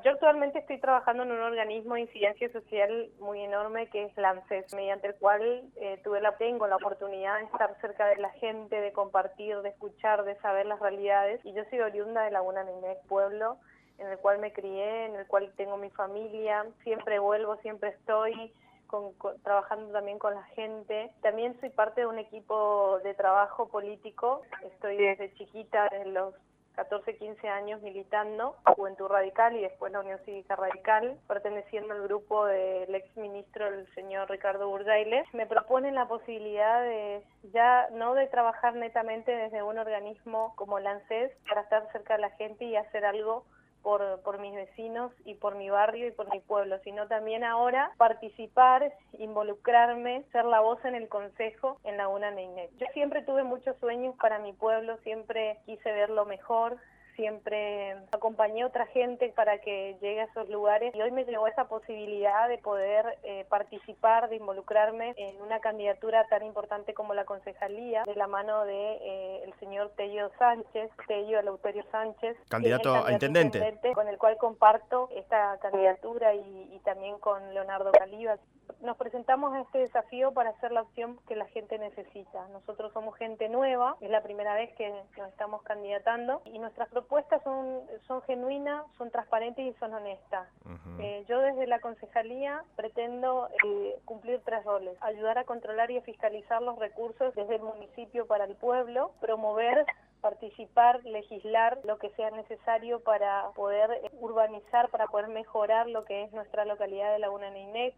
Yo actualmente estoy trabajando en un organismo de incidencia social muy enorme que es la ANSES, mediante el cual tengo la oportunidad de estar cerca de la gente, de compartir, de escuchar, de saber las realidades. Y yo soy oriunda de Laguna Neinec, pueblo en el cual me crié, en el cual tengo mi familia, siempre vuelvo, siempre estoy trabajando también con la gente. También soy parte de un equipo de trabajo político, estoy desde chiquita, desde los 14, 15 años militando, Juventud Radical y después la Unión Cívica Radical, perteneciendo al grupo del ex ministro, el señor Ricardo Burgdeiles. Me proponen la posibilidad de ya no de trabajar netamente desde un organismo como la ANSES para estar cerca de la gente y hacer algo por mis vecinos y por mi barrio y por mi pueblo, sino también ahora participar, involucrarme, ser la voz en el consejo en Laguna Neinec. Yo siempre tuve muchos sueños para mi pueblo, siempre quise verlo mejor, siempre acompañé a otra gente para que llegue a esos lugares y hoy me llegó esa posibilidad de poder participar, de involucrarme en una candidatura tan importante como la concejalía, de la mano de el señor Tello Eleuterio Sánchez, que es el Candidato a candidato intendente. intendente con el cual comparto esta candidatura y también con Leonardo Calivas. Nos presentamos a este desafío para hacer la opción que la gente necesita. Nosotros somos gente nueva, es la primera vez que nos estamos candidatando y nuestras propuestas son genuinas, son transparentes y son honestas. Yo desde la concejalía pretendo cumplir 3 roles: ayudar a controlar y a fiscalizar los recursos desde el municipio para el pueblo, promover, participar, legislar lo que sea necesario para poder urbanizar, para poder mejorar lo que es nuestra localidad de Laguna Neinec,